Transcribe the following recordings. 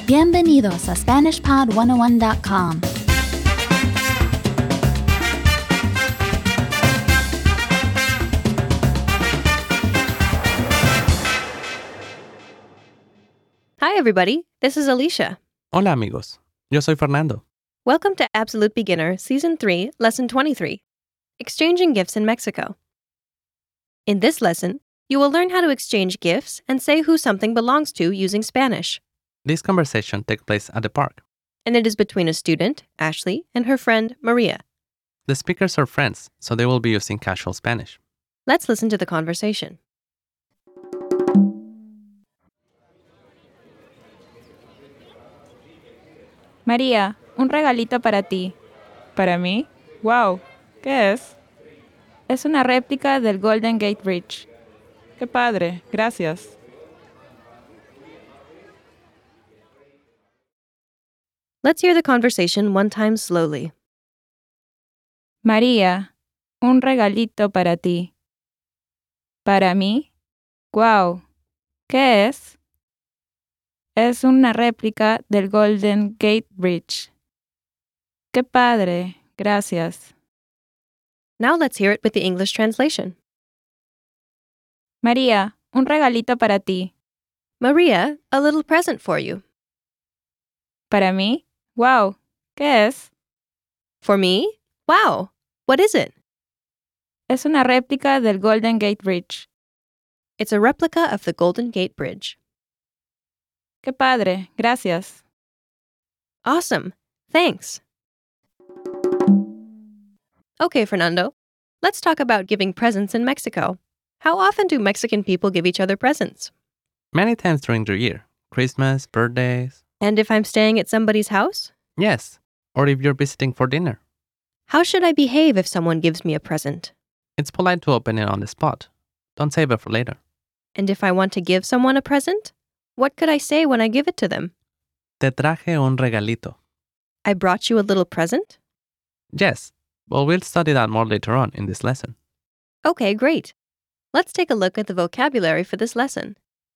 Bienvenidos a SpanishPod101.com. Hi, everybody. This is Alicia. Hola, amigos. Yo soy Fernando. Welcome to Absolute Beginner, Season 3, Lesson 23, Exchanging Gifts in Mexico. In this lesson, you will learn how to exchange gifts and say who something belongs to using Spanish. This conversation takes place at the park. And it is between a student, Ashley, and her friend, Maria. The speakers are friends, so they will be using casual Spanish. Let's listen to the conversation. María, un regalito para ti. ¿Para mí? ¡Wow! ¿Qué es? Es una réplica del Golden Gate Bridge. ¡Qué padre! Gracias. Let's hear the conversation one time slowly. María, un regalito para ti. ¿Para mí? ¡Wow! ¿Qué es? Es una réplica del Golden Gate Bridge. ¡Qué padre! Gracias. Now let's hear it with the English translation. María, un regalito para ti. Maria, a little present for you. ¿Para mí? ¡Wow! ¿Qué es? For me? Wow! What is it? Es una réplica del Golden Gate Bridge. It's a replica of the Golden Gate Bridge. ¡Qué padre! Gracias. Awesome. Thanks. Okay, Fernando. Let's talk about giving presents in Mexico. How often do Mexican people give each other presents? Many times during the year. Christmas, birthdays. And if I'm staying at somebody's house? Yes. Or if you're visiting for dinner. How should I behave if someone gives me a present? It's polite to open it on the spot. Don't save it for later. And if I want to give someone a present? What could I say when I give it to them? Te traje un regalito. I brought you a little present? Yes, but we'll study that more later on in this lesson. Okay, great. Let's take a look at the vocabulary for this lesson.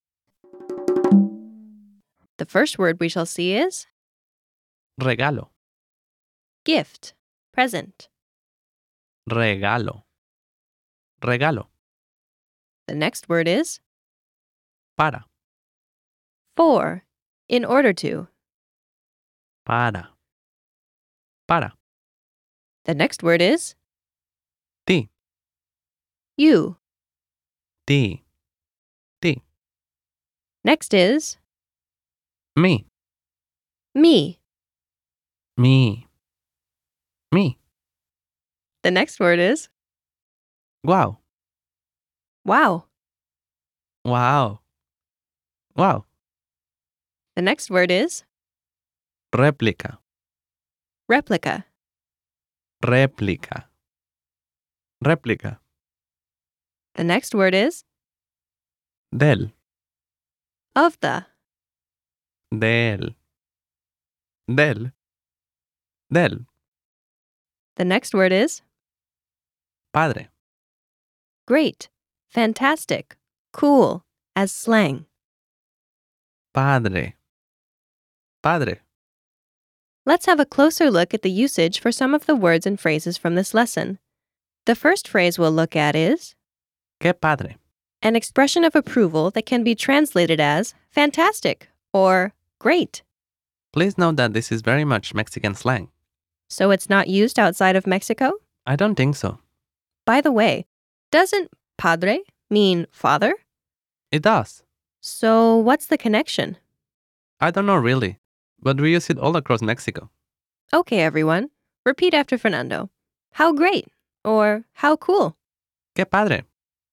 The first word we shall see is Regalo. gift, present. Regalo. Regalo. The next word is Para. for, in order to. Para. Para. The next word is Ti. you. Ti. Ti. Next is Me. me. Me. Me. The next word is Wow. wow. Wow. Wow. The next word is Réplica. replica. Réplica. Réplica. The next word is Del. of the. Del. Del. Del. The next word is Padre. great, fantastic, cool, as slang. Padre. Padre. Let's have a closer look at the usage for some of the words and phrases from this lesson. The first phrase we'll look at is Qué padre. an expression of approval that can be translated as fantastic or great. Please note that this is very much Mexican slang. So it's not used outside of Mexico? I don't think so. By the way, doesn't padre mean father? It does. So what's the connection? I don't know really, but we use it all across Mexico. Okay, everyone. Repeat after Fernando. How great or how cool. Qué padre.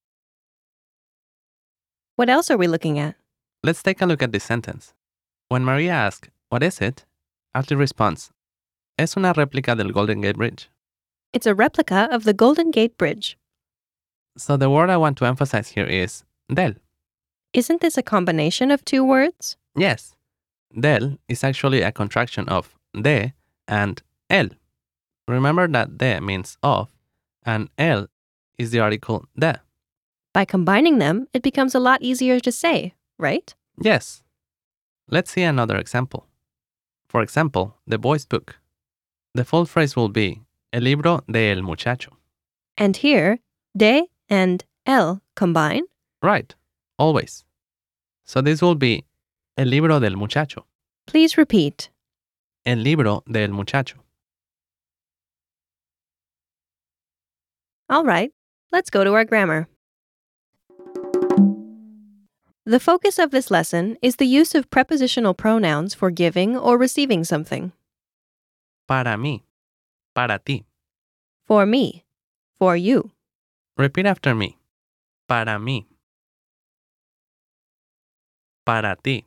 What else are we looking at? Let's take a look at this sentence. When Maria asks, "What is it?" Ashley responds, Es una réplica del Golden Gate Bridge. It's a replica of the Golden Gate Bridge. So the word I want to emphasize here is del. Isn't this a combination of two words? Yes, del is actually a contraction of de and el. Remember that de means of, and el is the article de. By combining them, it becomes a lot easier to say, right? Yes. Let's see another example. For example, the boy's book. The full phrase will be el libro de el muchacho. And here, de and el combine. Right, always. So this will be el libro del muchacho. Please repeat. El libro del muchacho. All right, let's go to our grammar. The focus of this lesson is the use of prepositional pronouns for giving or receiving something. Para mí. Para ti. For me. For you. Repeat after me. Para mí. Para ti.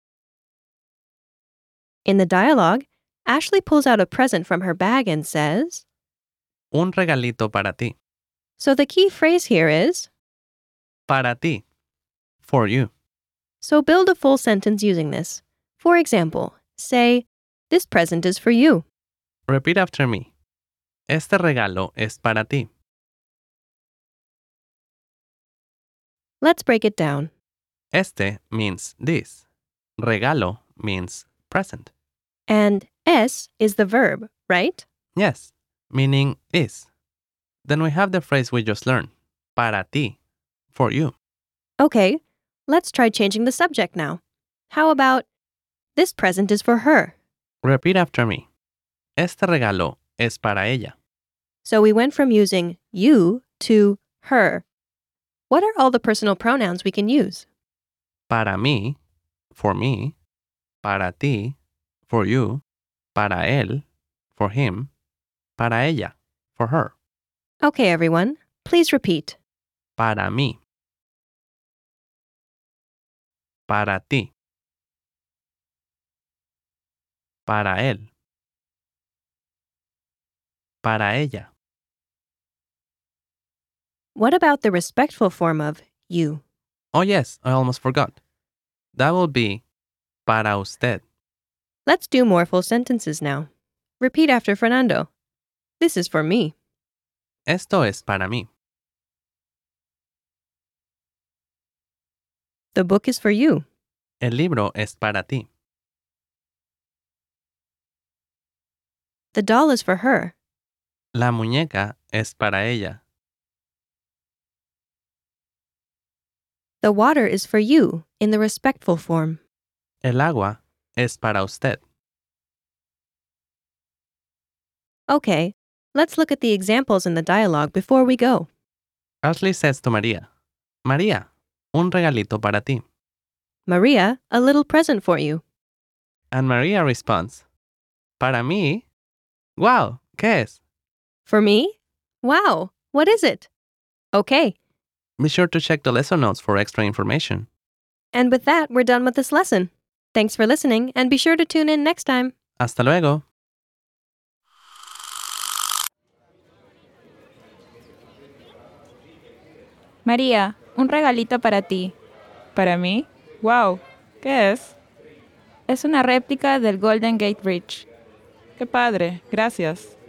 In the dialogue, Ashley pulls out a present from her bag and says, Un regalito para ti. so the key phrase here is, Para ti. For you. so build a full sentence using this. For example, say, this present is for you. Repeat after me. Este regalo es para ti. Let's break it down. Este means this. Regalo means present. And es is the verb, right? Yes, meaning is. Then we have the phrase we just learned. Para ti. For you. Okay, let's try changing the subject now. How about, this present is for her? Repeat after me. Este regalo es para ella. So we went from using you to her. What are all the personal pronouns we can use? Para mí, for me. Para ti, for you. Para él, for him. Para ella, for her. Okay, everyone, please repeat. Para mí. Para ti. Para él. Para ella. What about the respectful form of you? Oh yes, I almost forgot. That will be para usted. Let's do more full sentences now. Repeat after Fernando. This is for me. Esto es para mí. The book is for you. El libro es para ti. The doll is for her. La muñeca es para ella. The water is for you in the respectful form. El agua es para usted. Okay, let's look at the examples in the dialogue before we go. Ashley says to Maria, María, un regalito para ti. Maria, a little present for you. And Maria responds, ¿Para mí? Wow, ¿qué es? For me? Wow, what is it? Okay, Be sure to check the lesson notes for extra information. and with that, we're done with this lesson. Thanks for listening, and be sure to tune in next time. Hasta luego. María, un regalito para ti. ¿Para mí? ¡Wow! ¿Qué es? Es una réplica del Golden Gate Bridge. ¡Qué padre! Gracias.